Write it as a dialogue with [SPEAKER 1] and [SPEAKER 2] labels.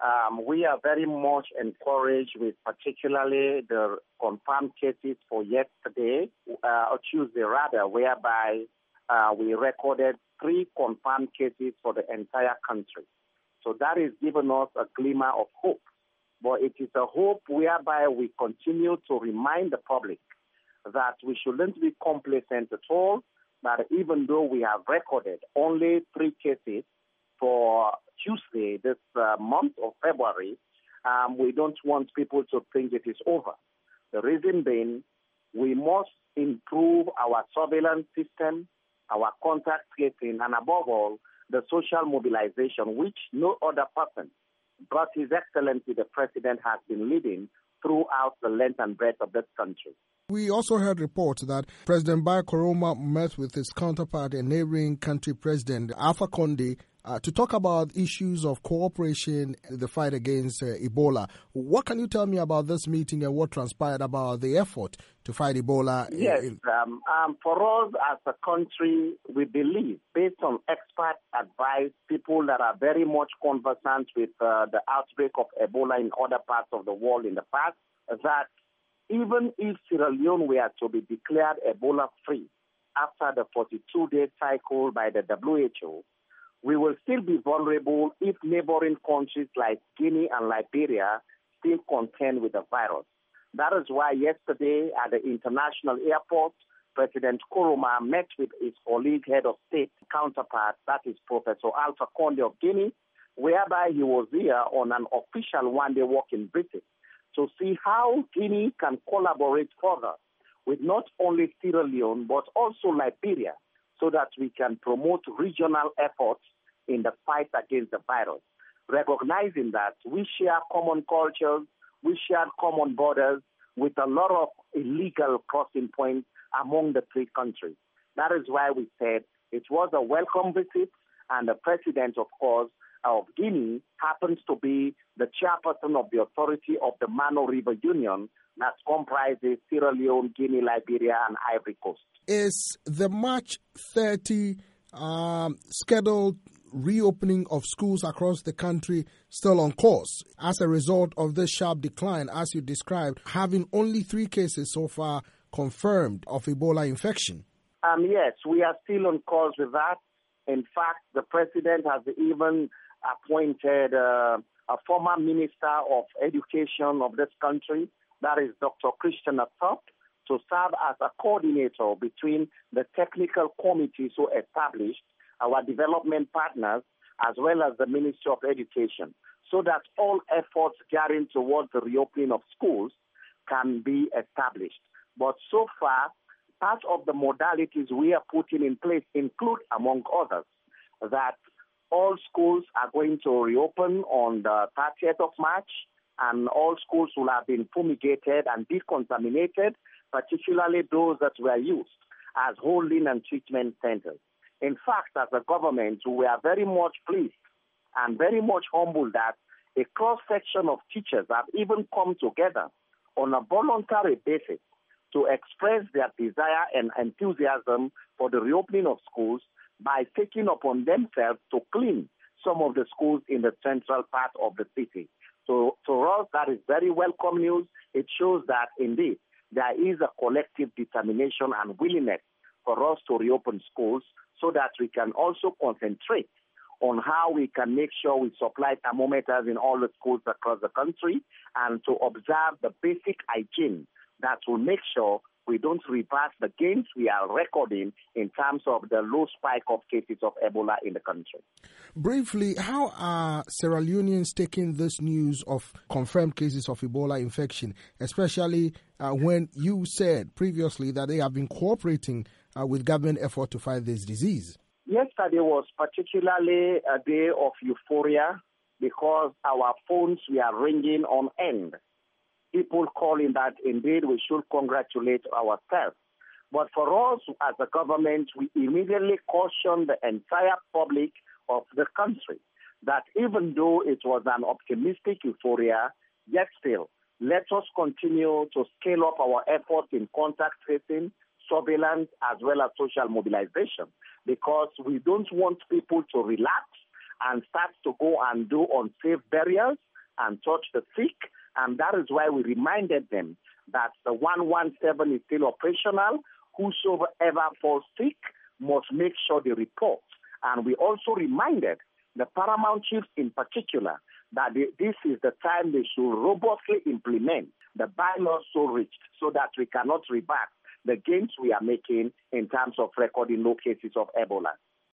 [SPEAKER 1] We are very much encouraged with particularly the confirmed cases for yesterday, or Tuesday rather, whereby we recorded 3 confirmed cases for the entire country. So that is giving us a glimmer of hope. But it is a hope whereby we continue to remind the public that we shouldn't be complacent at all, that even though we have recorded only 3 cases for Tuesday, this month of February, we don't want people to think it is over. The reason being, we must improve our surveillance system, our contact tracing, and above all, the social mobilization, which no other person but His Excellency the President has been leading throughout the length and breadth of this country.
[SPEAKER 2] We also heard reports that President Barrow Koroma met with his counterpart, a neighboring country president, Alpha Conde, to talk about issues of cooperation in the fight against Ebola. What can you tell me about this meeting and what transpired about the effort to fight Ebola?
[SPEAKER 1] Yes, for us as a country, we believe, based on expert advice, people that are very much conversant with the outbreak of Ebola in other parts of the world in the past, that even if Sierra Leone were to be declared Ebola-free after the 42-day cycle by the WHO, we will still be vulnerable if neighboring countries like Guinea and Liberia still contend with the virus. That is why yesterday at the international airport, President Koroma met with his colleague, head of state counterpart, that is Professor Alpha Conde of Guinea, whereby he was here on an official one-day working visit to see how Guinea can collaborate further with not only Sierra Leone but also Liberia, so that we can promote regional efforts in the fight against the virus, recognizing that we share common cultures, we share common borders with a lot of illegal crossing points among the 3 countries. That is why we said it was a welcome visit, and the president, of course, of Guinea happens to be the chairperson of the authority of the Mano River Union that comprises Sierra Leone, Guinea, Liberia, and Ivory Coast.
[SPEAKER 2] Is the March 30 scheduled reopening of schools across the country still on course as a result of this sharp decline, as you described, having only 3 cases so far confirmed of Ebola infection?
[SPEAKER 1] Yes, we are still on course with that. In fact, the president has even appointed a former minister of education of this country, that is Dr. Christian Athop, to serve as a coordinator between the technical committee so established, our development partners, as well as the Ministry of Education, so that all efforts gearing towards the reopening of schools can be established. But so far, part of the modalities we are putting in place include, among others, that all schools are going to reopen on the 30th of March, and all schools will have been fumigated and decontaminated, particularly those that were used as holding and treatment centers. In fact, as a government, we are very much pleased and very much humbled that a cross-section of teachers have even come together on a voluntary basis to express their desire and enthusiasm for the reopening of schools by taking upon themselves to clean some of the schools in the central part of the city. So for us, that is very welcome news. It shows that, indeed, there is a collective determination and willingness for us to reopen schools so that we can also concentrate on how we can make sure we supply thermometers in all the schools across the country and to observe the basic hygiene that will make sure we don't reverse the gains we are recording in terms of the low spike of cases of Ebola in the country.
[SPEAKER 2] Briefly, how are Sierra Leoneans taking this news of confirmed cases of Ebola infection, especially when you said previously that they have been cooperating with government effort to fight this disease?
[SPEAKER 1] Yesterday was particularly a day of euphoria because our phones were ringing on end. People calling that indeed we should congratulate ourselves. But for us as a government, we immediately cautioned the entire public of the country that even though it was an optimistic euphoria, yet still, let us continue to scale up our efforts in contact tracing, surveillance, as well as social mobilization, because we don't want people to relax and start to go and do unsafe burials and touch the sick. And that is why we reminded them that the 117 is still operational. Whosoever falls sick must make sure they report. And we also reminded the paramount chiefs in particular that this is the time they should robustly implement the bylaws so reached so that we cannot reverse the gains we are making in terms of recording no cases of Ebola.